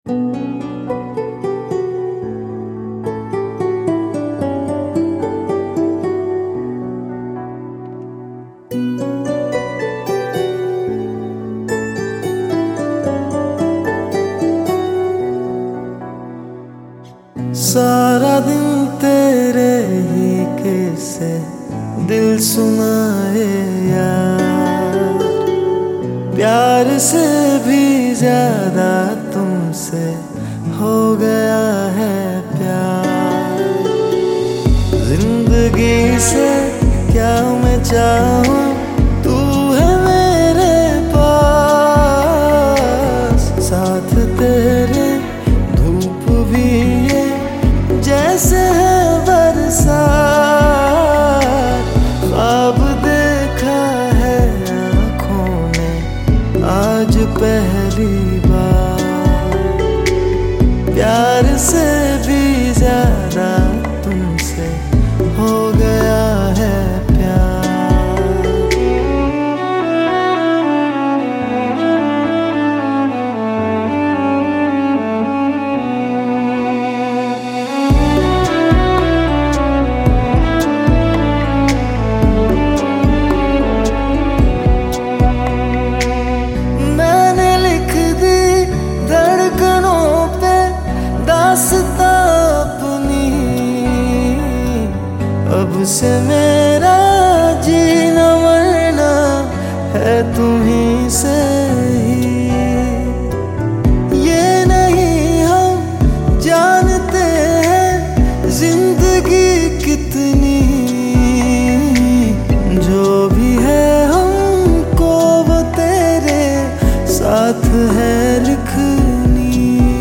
सारा दिन तेरे ही किस्से दिल सुनाए यार, प्यार से भी ज्यादा तुमसे हो गया है प्यार। जिंदगी से क्या मैं चाहूं, तू है मेरे पास, साथ तेरे धूप भी ये जैसे है बरसात। ख्वाब देखा है आँखों ने आज पहली बार, प्यार से भी ज्यादा तुमसे हो गया है अपनी। अब से मेरा जीना मरना है तुम्हीं से ही। ये नहीं हम जानते हैं जिंदगी कितनी, जो भी है हमको वो तेरे साथ है लिखनी।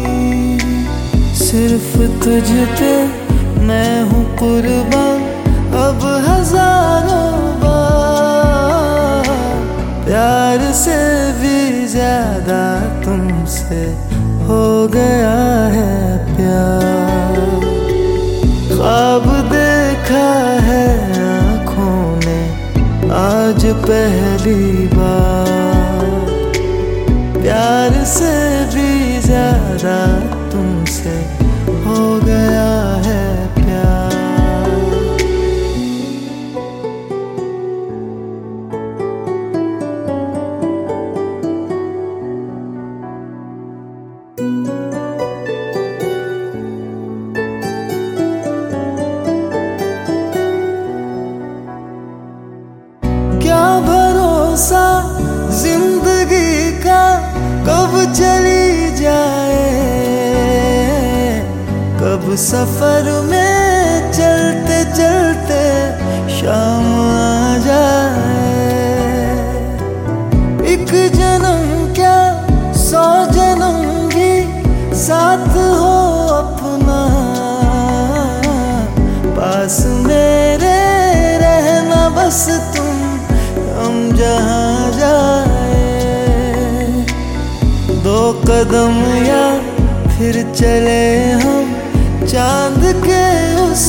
सिर्फ तुझ पे मैं हूँ कुर्बान अब हजारों बार, प्यार से भी ज्यादा तुमसे हो गया है प्यार। ख्वाब देखा है आँखों ने आज पहली बार, प्यार से भी ज्यादा तुमसे हो गया है प्यार। क्या भरोसा जिंदगी का कब चली जाए, कब सफर में चलते चलते शाम आ जाए। एक जन्म क्या 100 जन्म भी साथ हो अपना, पास मेरे रहना बस तुम हम जहाँ जाए। 2 कदम या फिर चले हम चांद के उस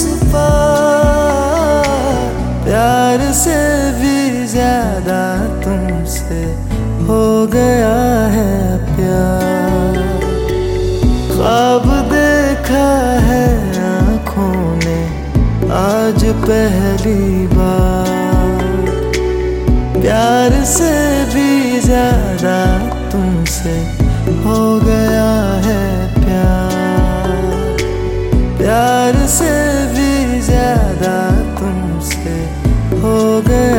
पार, प्यार से भी ज्यादा तुमसे हो गया है प्यार। ख्वाब देखा है आँखों ने आज पहली बार, प्यार से भी ज्यादा तुमसे हो गया है प्यार। प्यार से भी ज्यादा तुमसे हो गया